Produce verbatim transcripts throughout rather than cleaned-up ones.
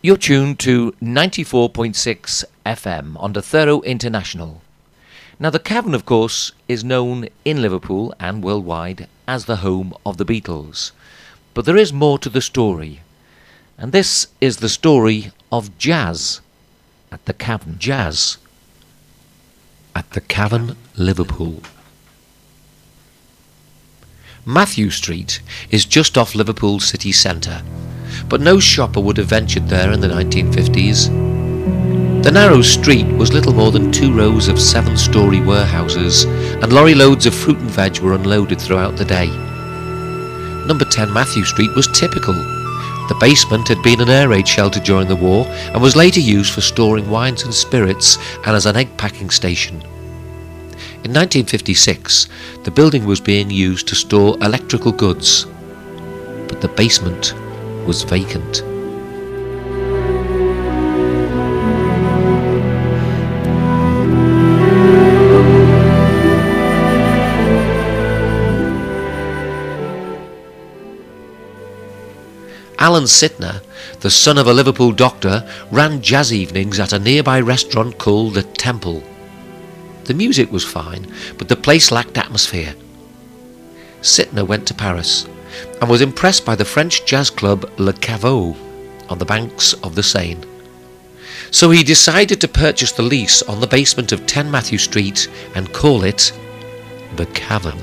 You're tuned to ninety-four point six F M on the Thurrow International. Now, the Cavern, of course, is known in Liverpool and worldwide as the home of the Beatles. But there is more to the story. And this is the story of jazz at the Cavern. Jazz at the Cavern, Liverpool. Mathew Street is just off Liverpool city centre, but no shopper would have ventured there in the nineteen fifties. The narrow street was little more than two rows of seven-storey warehouses, and lorry loads of fruit and veg were unloaded throughout the day. Number ten Mathew Street was typical. The basement had been an air raid shelter during the war and was later used for storing wines and spirits and as an egg packing station. In nineteen fifty-six, the building was being used to store electrical goods, but the basement was vacant. Alan Sitner, the son of a Liverpool doctor, ran jazz evenings at a nearby restaurant called The Temple. The music was fine, but the place lacked atmosphere. Sitner went to Paris and was impressed by the French jazz club Le Caveau on the banks of the Seine. So he decided to purchase the lease on the basement of ten Mathew Street and call it The Cavern.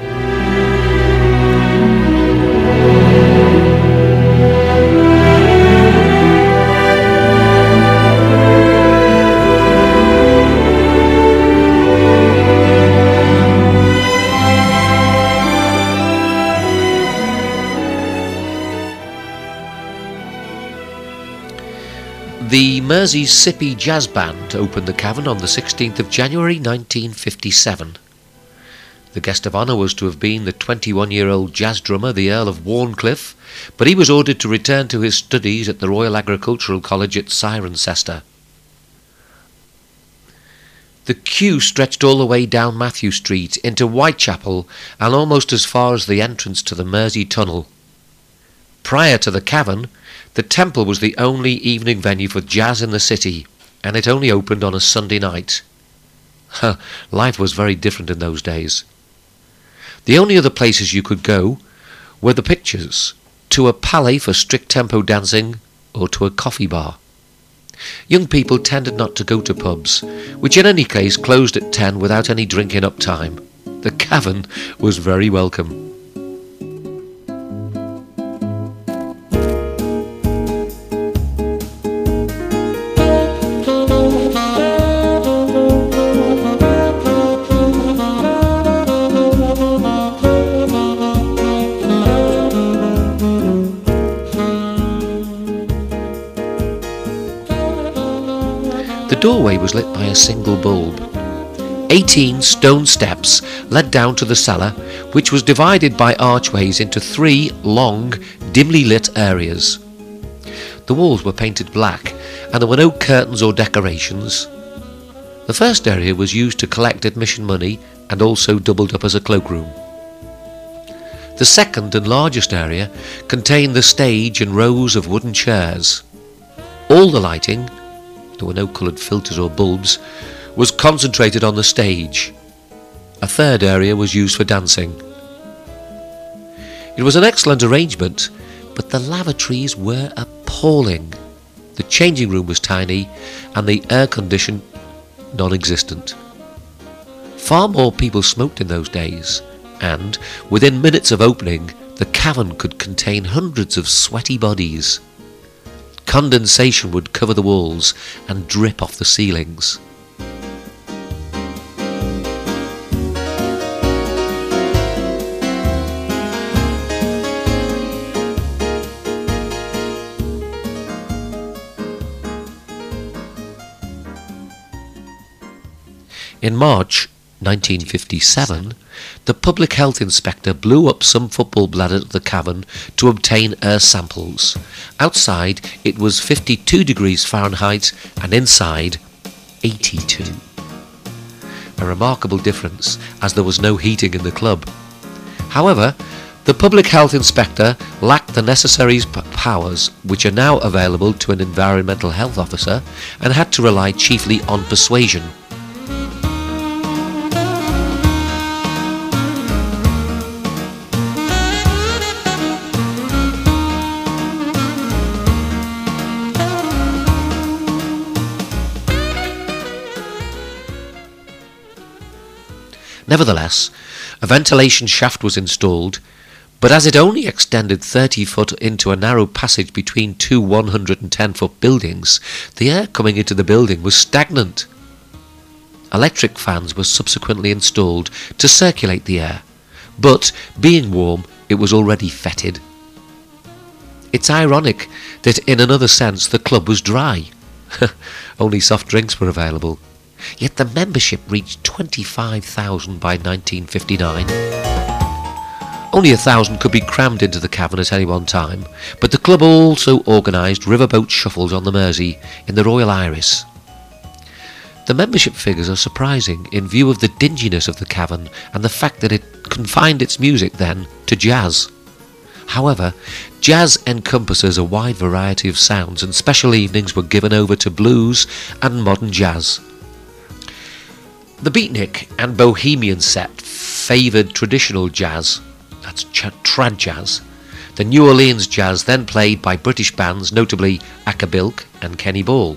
The Merseysippy Jazz Band opened the Cavern on the sixteenth of January nineteen fifty-seven. The guest of honour was to have been the twenty-one-year-old jazz drummer, the Earl of Warncliffe, but he was ordered to return to his studies at the Royal Agricultural College at Cirencester. The queue stretched all the way down Mathew Street into Whitechapel and almost as far as the entrance to the Mersey Tunnel. Prior to the Cavern, the Temple was the only evening venue for jazz in the city, and it only opened on a Sunday night. Life was very different in those days. The only other places you could go were the pictures, to a palais for strict tempo dancing, or to a coffee bar. Young people tended not to go to pubs, which in any case closed at ten without any drinking up time. The Cavern was very welcome. The doorway was lit by a single bulb. Eighteen stone steps led down to the cellar, which was divided by archways into three long, dimly lit areas. The walls were painted black, and there were no curtains or decorations. The first area was used to collect admission money and also doubled up as a cloakroom. The second and largest area contained the stage and rows of wooden chairs. All the lighting, there were no coloured filters or bulbs, was concentrated on the stage. A third area was used for dancing. It was an excellent arrangement, but the lavatories were appalling. The changing room was tiny, and the air condition non-existent. Far more people smoked in those days, and within minutes of opening, the Cavern could contain hundreds of sweaty bodies. Condensation would cover the walls and drip off the ceilings. In March nineteen fifty-seven, the public health inspector blew up some football bladders at the Cavern to obtain air samples. Outside, it was fifty-two degrees Fahrenheit, and inside, eighty-two. A remarkable difference, as there was no heating in the club. However, The public health inspector lacked the necessary p- powers which are now available to an environmental health officer and had to rely chiefly on persuasion. Nevertheless, a ventilation shaft was installed, but as it only extended thirty foot into a narrow passage between two one hundred ten foot buildings, the air coming into the building was stagnant. Electric fans were subsequently installed to circulate the air, but, being warm, it was already fetid. It's ironic that in another sense the club was dry. Only soft drinks were available. Yet the membership reached twenty-five thousand by nineteen fifty-nine. Only a thousand could be crammed into the cavern at any one time, but the club also organised riverboat shuffles on the Mersey in the Royal Iris. The membership figures are surprising in view of the dinginess of the cavern and the fact that it confined its music then to jazz. However, jazz encompasses a wide variety of sounds, and special evenings were given over to blues and modern jazz. The beatnik and bohemian set favoured traditional jazz, that's ch- trad jazz. The New Orleans jazz then played by British bands, notably Acabilk and Kenny Ball.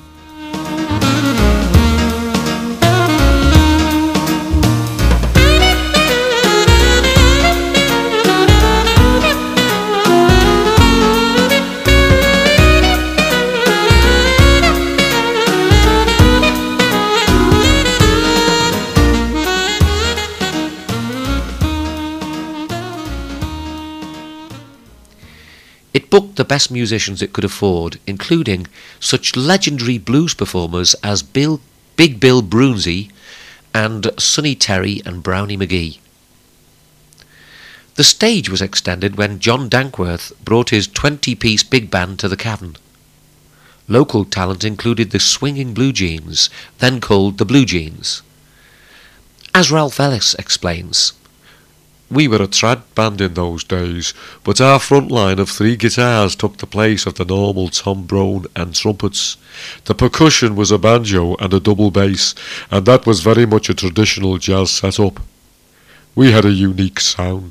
It booked the best musicians it could afford, including such legendary blues performers as Bill, Big Bill Broonzy and Sonny Terry and Brownie McGee. The stage was extended when John Dankworth brought his twenty-piece big band to the cavern. Local talent included the Swinging Blue Jeans, then called the Blue Jeans. As Ralph Ellis explains, "We were a trad band in those days, but our front line of three guitars took the place of the normal trombone and trumpets. The percussion was a banjo and a double bass, and that was very much a traditional jazz setup. We had a unique sound."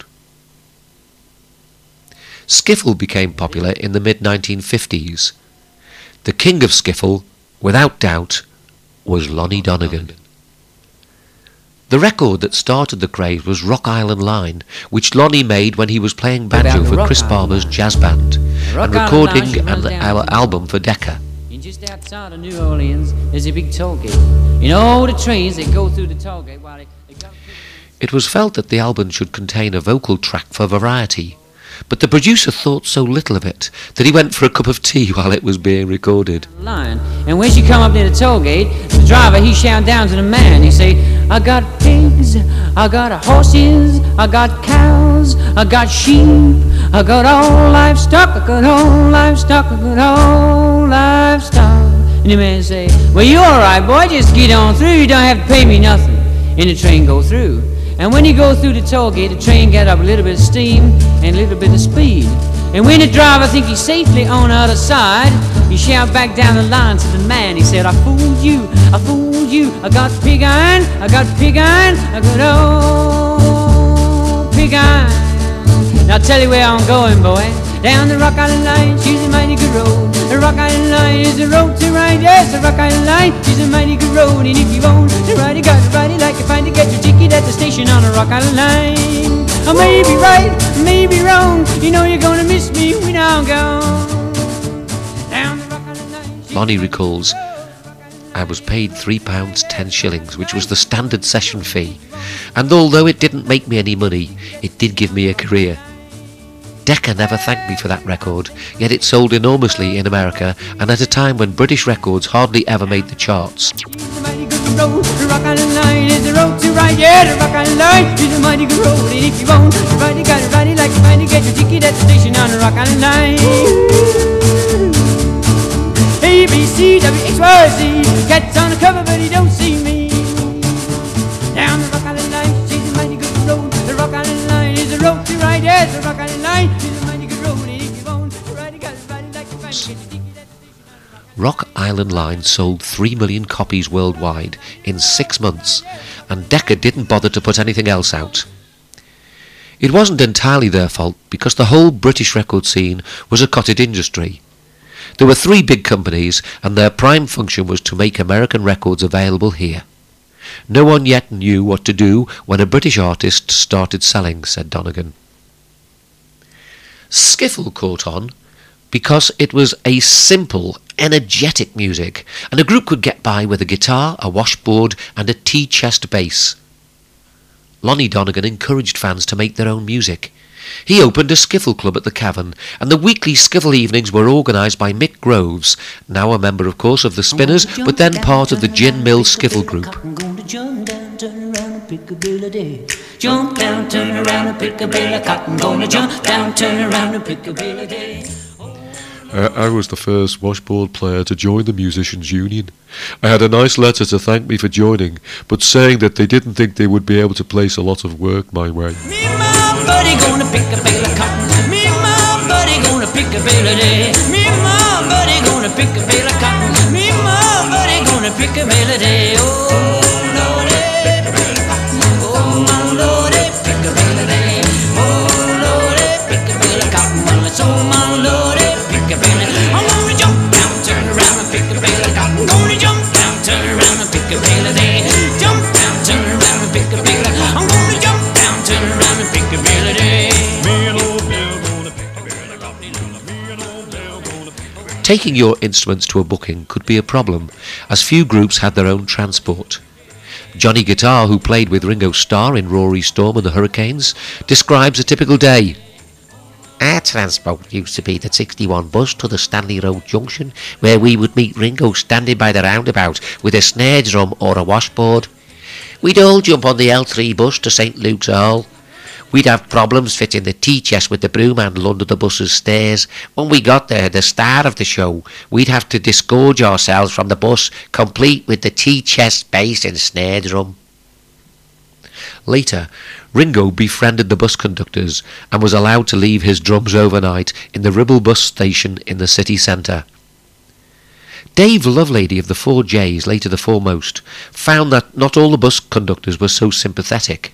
Skiffle became popular in the mid nineteen fifties. The king of skiffle, without doubt, was Lonnie Donegan. The record that started the craze was Rock Island Line, which Lonnie made when he was playing banjo for Chris Barber's jazz band and recording an al- album for Decca. Just outside of New Orleans, there's a big toll gate. You know the trains that go through the toll gate while they, they go. It was felt that the album should contain a vocal track for variety, but the producer thought so little of it that he went for a cup of tea while it was being recorded. Line. And when she come up near the toll gate, the driver he shout down to the man. He say, "I got pigs, I got horses, I got cows, I got sheep, I got all livestock, I got all livestock, I got all livestock." And the man say, "Well, you all right, boy? Just get on through. You don't have to pay me nothing." And the train go through. And when you go through the toll gate, the train got up a little bit of steam and a little bit of speed. And when the driver think he's safely on the other side, he shout back down the line to the man. He said, "I fooled you, I fooled you. I got pig iron, I got pig iron, I got old pig iron." Now I'll tell you where I'm going, boy. Down the Rock Island Line, she's a mighty good road. The Rock Island Line is the road to ride. Yes, the Rock Island Line is a mighty good road. And if you want to ride, you got to ride it like you find to get your ticket at the station on the Rock Island Line. I may be right, I may be wrong. You know you're gonna miss me when I'm gone. Down the Rock Island Line. Lonnie recalls, "I was paid three pounds ten shillings, which was the standard session fee, and although it didn't make me any money, it did give me a career. Decca never thanked me for that record, yet it sold enormously in America and at a time when British records hardly ever made the charts." The mighty good road, the Rock Island Line is the road to ride. Yeah, the Rock Island Line is a mighty good road. And if you want to ride, you got to ride it like you find to get your ticket at the station on the Rock Island Line. A, B, C, W, X, Y, Z. Cat's on the cover, but he don't see me. Down the Rock Island Line, she's a mighty good road. The Rock Island Line is the road rope to ride as a rock on the line. Little man, you can roll it if you want. Ride it, got it, ride it like a fine. Rock Island Line sold three million copies worldwide in six months, and Decca didn't bother to put anything else out. It wasn't entirely their fault, because the whole British record scene was a cottage industry. There were three big companies, and their prime function was to make American records available here. No one yet knew what to do when a British artist started selling, said Donegan. Skiffle caught on because it was a simple, energetic music, and a group could get by with a guitar, a washboard, and a tea-chest bass. Lonnie Donegan encouraged fans to make their own music. He opened a skiffle club at the Cavern, and the weekly skiffle evenings were organised by Mick Groves, now a member, of course, of the Spinners, but then part of the Gin Mill Skiffle Group. Jump down, turn around and pick a bale of cotton. Gonna jump down, turn around and pick a bale a day. Uh, I was the first washboard player to join the Musicians' Union. I had a nice letter to thank me for joining, but saying that they didn't think they would be able to place a lot of work my way. Me and my buddy gonna pick a bale of cotton. Me and my buddy gonna pick a bale a day. Me and my buddy gonna pick a bale of cotton. Me and my buddy gonna pick a bale a day. Oh Lordy, oh my Lordy, pick a bale a day. Oh Lordy, pick a bale of cotton. Well, it's oh my Lordy. I'm gonna jump down, turn around and pick a bale of cotton. I'm gonna jump down, turn around and pick a bale a day. Jump down, turn around and pick a bale a day. I'm gonna jump down, turn around and pick a bale a day. Me and old Bill gonna pick a bale of cotton. Me and old Bill gonna pick a bale. Taking your instruments to a booking could be a problem, as few groups had their own transport. Johnny Guitar, who played with Ringo Starr in Rory Storm and the Hurricanes, describes a typical day. Our transport used to be the sixty-one bus to the Stanley Road Junction, where we would meet Ringo standing by the roundabout with a snare drum or a washboard. We'd all jump on the L three bus to Saint Luke's Hall. We'd have problems fitting the tea chest with the broom handle under the bus's stairs. When we got there, the star of the show, we'd have to disgorge ourselves from the bus, complete with the tea chest, bass and snare drum. Later, Ringo befriended the bus conductors and was allowed to leave his drums overnight in the Ribble bus station in the city centre. Dave Lovelady of the Four J's, later the foremost, found that not all the bus conductors were so sympathetic.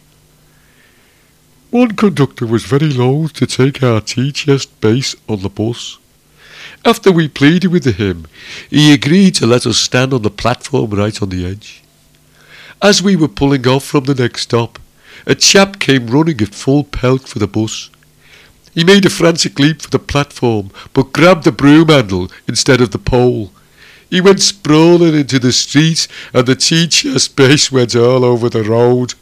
One conductor was very loath to take our tea-chest bass on the bus. After we pleaded with him, he agreed to let us stand on the platform right on the edge. As we were pulling off from the next stop, a chap came running at full pelt for the bus. He made a frantic leap for the platform, but grabbed the broom handle instead of the pole. He went sprawling into the street, and the tea-chest bass went all over the road.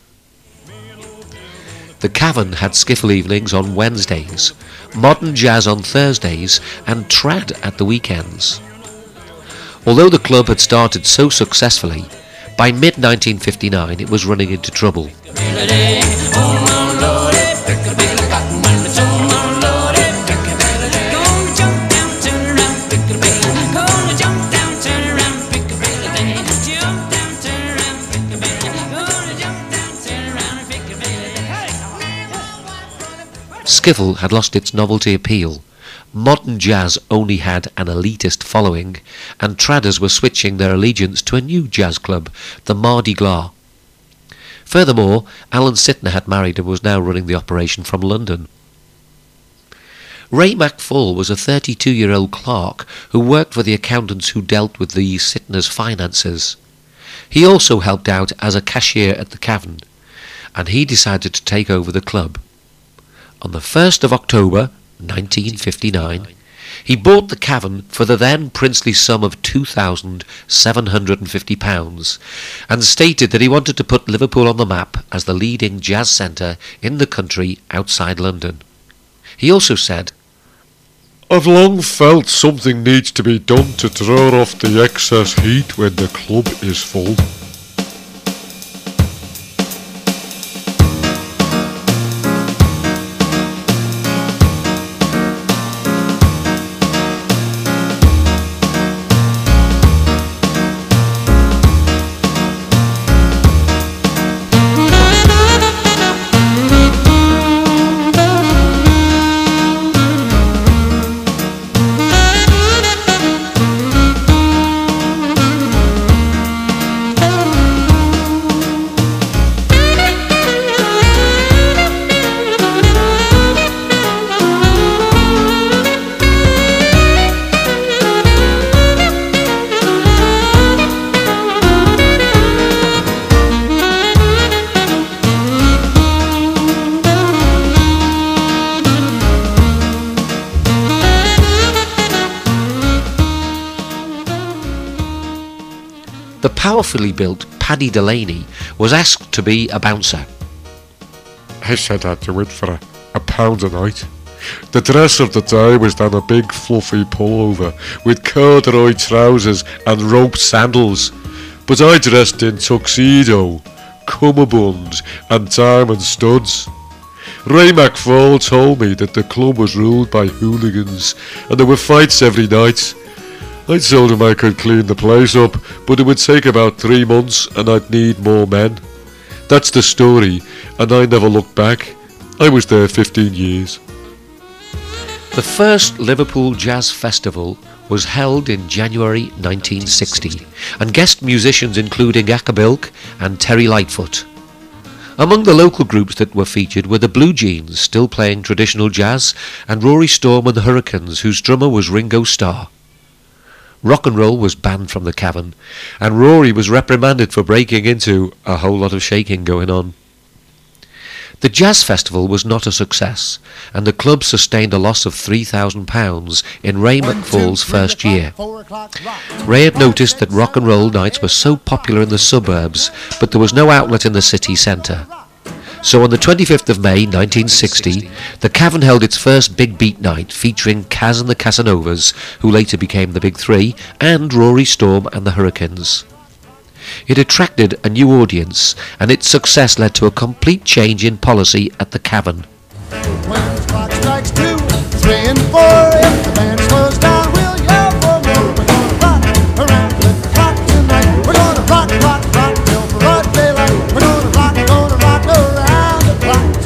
The Cavern had skiffle evenings on Wednesdays, modern jazz on Thursdays, and trad at the weekends. Although the club had started so successfully, by mid nineteen fifty-nine it was running into trouble. Skiffle had lost its novelty appeal. Modern jazz only had an elitist following, and tradders were switching their allegiance to a new jazz club, the Mardi Gras. Furthermore, Alan Sitner had married and was now running the operation from London. Ray McFall was a thirty-two-year-old clerk who worked for the accountants who dealt with the Sitner's finances. He also helped out as a cashier at the Cavern, and he decided to take over the club. On the first of October, nineteen fifty-nine, he bought the Cavern for the then princely sum of two thousand seven hundred fifty pounds, and stated that he wanted to put Liverpool on the map as the leading jazz centre in the country outside London. He also said, I've long felt something needs to be done to draw off the excess heat when the club is full. The powerfully built Paddy Delaney was asked to be a bouncer. I said I'd do it for a, a pound a night. The dress of the day was then a big fluffy pullover with corduroy trousers and rope sandals, but I dressed in tuxedo, cummerbunds and diamond studs. Ray McFall told me that the club was ruled by hooligans and there were fights every night. I told him I could clean the place up, but it would take about three months and I'd need more men. That's the story, and I never looked back. I was there fifteen years. The first Liverpool Jazz Festival was held in January nineteen sixty, and guest musicians including Akabilk and Terry Lightfoot. Among the local groups that were featured were the Blue Jeans, still playing traditional jazz, and Rory Storm and the Hurricanes, whose drummer was Ringo Starr. Rock and roll was banned from the Cavern, and Rory was reprimanded for breaking into a whole lot of shaking going on. The Jazz Festival was not a success, and the club sustained a loss of three thousand pounds in Ray McFall's first year. Ray had noticed that rock and roll nights were so popular in the suburbs, but there was no outlet in the city centre. So on the twenty-fifth of May nineteen sixty, the Cavern held its first Big Beat night, featuring Kaz and the Casanovas, who later became the Big Three, and Rory Storm and the Hurricanes. It attracted a new audience, and its success led to a complete change in policy at the Cavern. When the clock strikes two, three and four, if the band slows down, we'll yell for more. We're gonna rock around the clock tonight. We're gonna rock, rock, rock till broad daylight. We're gonna rock, gonna rock around the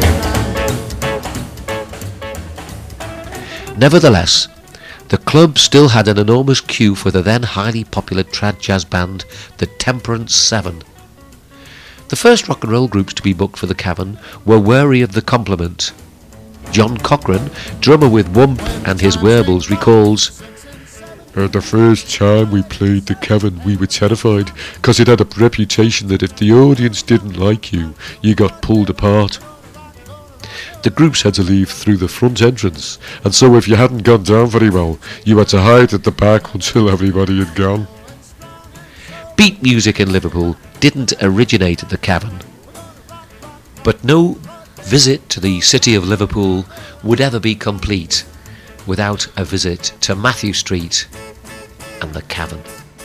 clock tonight. Nevertheless, the club still had an enormous queue for the then highly popular trad jazz band, the Temperance Seven. The first rock and roll groups to be booked for the Cavern were wary of the compliment. John Cochran, drummer with Wump and his Werbles, recalls, Uh, the first time we played the Cavern we were terrified, because it had a reputation that if the audience didn't like you, you got pulled apart. The groups had to leave through the front entrance, and so if you hadn't gone down very well, you had to hide at the back until everybody had gone. beat music in Liverpool didn't originate at the Cavern, but no visit to the city of Liverpool would ever be complete without a visit to Matthew Street and the Cavern.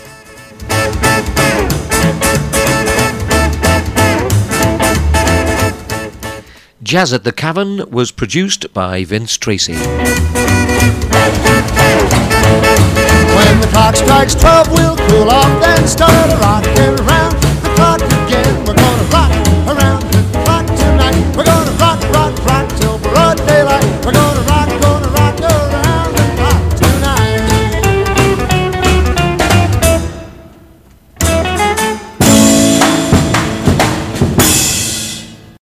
Jazz at the Cavern was produced by Vince Tracy. When the clock strikes twelve, we'll cool off and start a rockin'.